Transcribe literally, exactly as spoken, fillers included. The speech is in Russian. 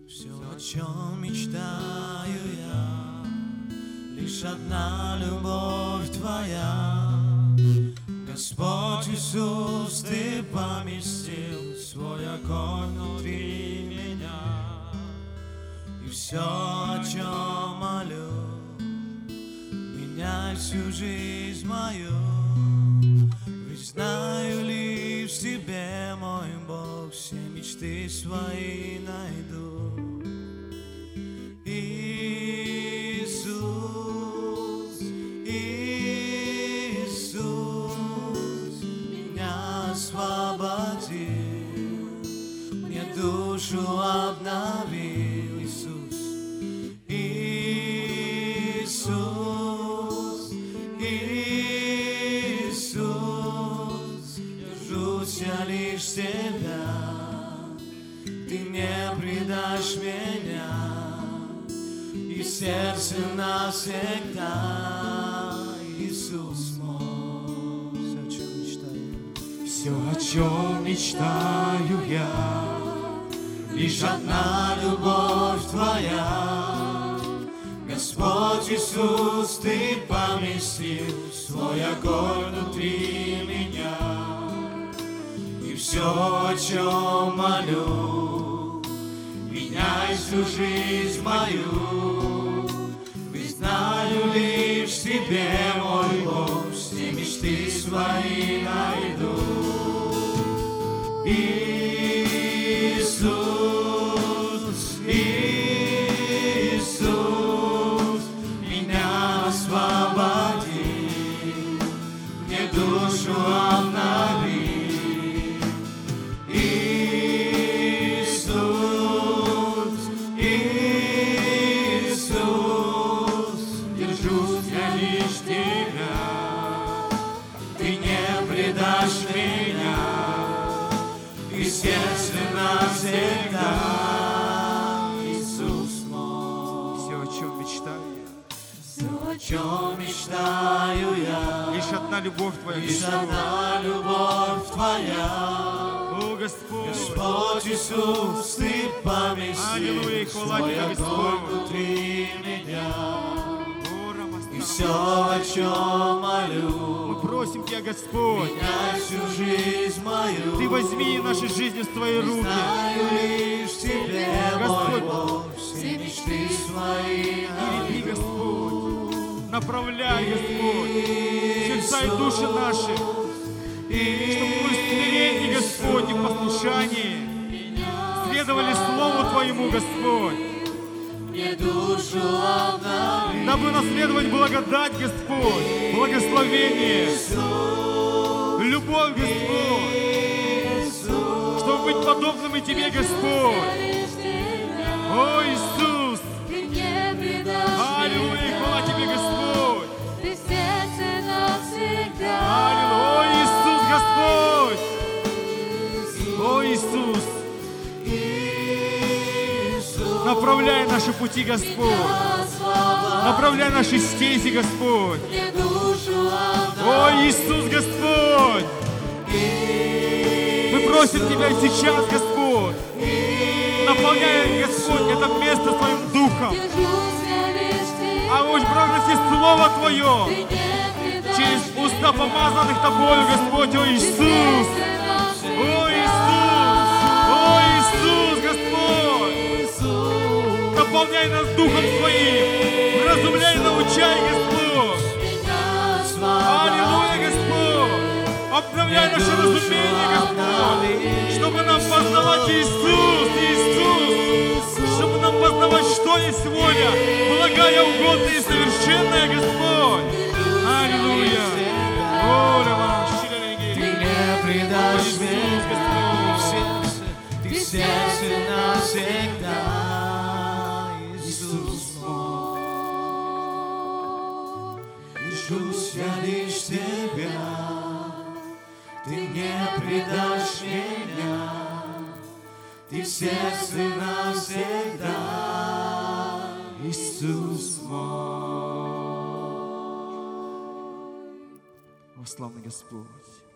Все, о чем мечтаю я, лишь одна любовь Твоя. Господь Иисус, Ты поместил свой огонь внутри меня. И все, о чем молю, меняй всю жизнь мою. Ведь знаю, лишь в Тебе, мой Бог, все мечты свои найду. Иисус, Иисус, меня освободил, мне душу обновил. Иисус, Иисус, Иисус, держусь я лишь Тебя, Ты не предашь меня. И сердце навсегда, Иисус мой. Все, о чем мечтаю я, лишь одна любовь Твоя. Господь Иисус, Ты поместил свой огонь внутри меня. И все, о чем молю, меняй всю жизнь мою. Ведь знаю, лишь в Тебе, мой Бог, все мечты свои найду. Иисус, Иисус, меня освободи, мне душу обнови. Сердце навсегда, Иисус мой. Все, о чем мечтаю я, все, о чем мечтаю я, лишь одна любовь Твоя, лишь одна любовь Твоя. О, Господь, Господь Иисус, Ты поместил свой огонь внутри меня. И все, о чем молю, мы просим Тебя, Господь, меняй всю жизнь мою. Ты возьми наши жизни в Твои руки. Знаю лишь Тебе, Господь, мой Бог, все мечты свои веди, Господь, направляй, Господь, сердца и души наши, чтобы мы в смирении, Господь, и в послушании следовали Слову Твоему, Господь, душу обнови. дабы наследовать благодать, Господь, благословение, любовь, Господь, чтобы быть подобным и Тебе, Господь. О, Иисус! Аллилуйя, хвала Тебе, Господь! Аллилуйя! О, Иисус, Господь! О, Иисус! Направляй наши пути, Господь. Направляй наши стези, Господь. О, Иисус, Господь! Мы просим Тебя сейчас, Господь. Наполняй, Господь, это место Твоим Духом. А уж пронеси Слово Твое через уста помазанных Тобою, Господь, о Иисус! О, Иисус! О, Иисус, Господь! Наполняй нас Духом Своим, вразумляй, научай, Господь. Аллилуйя, Господь. Обновляй наше разумение, Господь, чтобы нам познавать Иисус, Иисус, чтобы нам познавать, что есть воля, благая, угодная и совершенная, Господь. Аллилуйя. Ты не предашь меня, Ты в сердце навсегда. Держусь я лишь Тебя, Ты не предашь меня, Ты в сердце навсегда, Иисус мой. О, славный Господь!